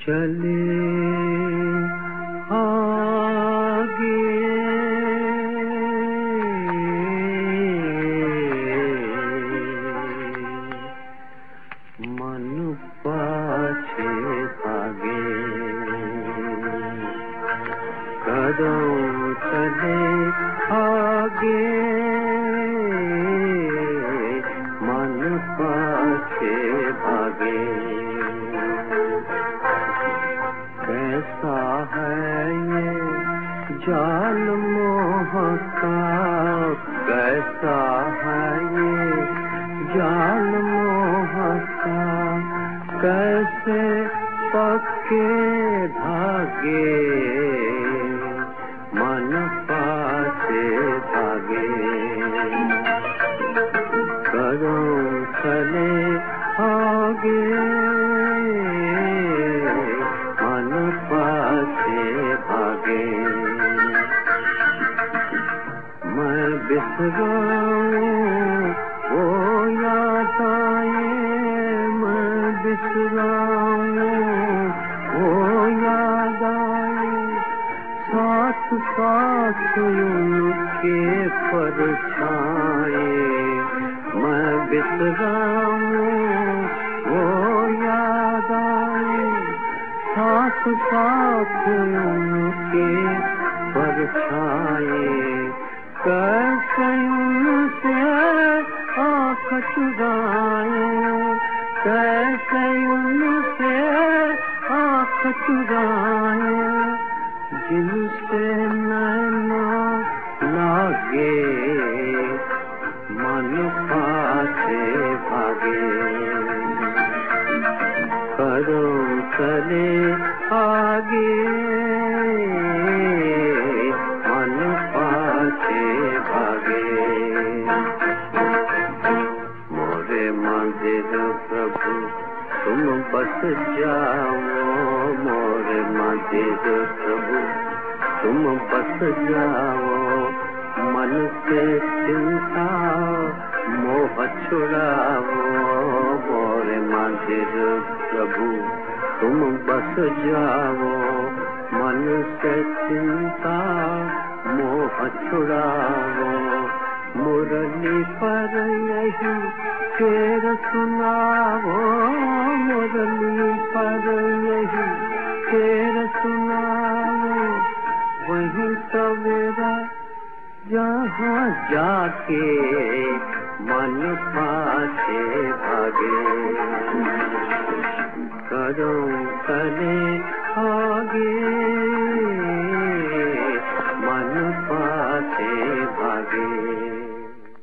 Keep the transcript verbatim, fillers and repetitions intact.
चले आगे मन पाछे भागे, कदम चले आगे मन पाछे भागे। कैसा है ये जाल मोह का, कैसा है ये जाल मोह का, कैसे पक्के भागे मन पाछे भागे। कदम चले आगे मन पाछे भागे। मैं बिसराऊं वो याद आए, मैं बिसराऊं वो याद आए, साथ साथ उनके परछाए। मैं बिसराऊं वो याद आए, साथ साथ उनके परछाए। कैसे उनसे आँख चुराए, कैसे उनसे आँख चुराए, जिनसे नैना लागे मन पाछे भागे। कदम चले आगे मन पाछे भागे। मोरे मंदिर प्रभु तुम बस जाओ, मोरे मंदिर प्रभु तुम बस जाओ। मन से चिंता मोह छुड़ाओ, मोरे मंदिर प्रभु तुम बस जाओ। मन से चिंता मोह छुड़ाओ। मुरली पर यही शेर सुनाओ, मुरली पर यही शेर सुनाओ। वही सवेरा जहाँ जाके मन पाछे भागे। कदम चले आगे मन पाछे भागे।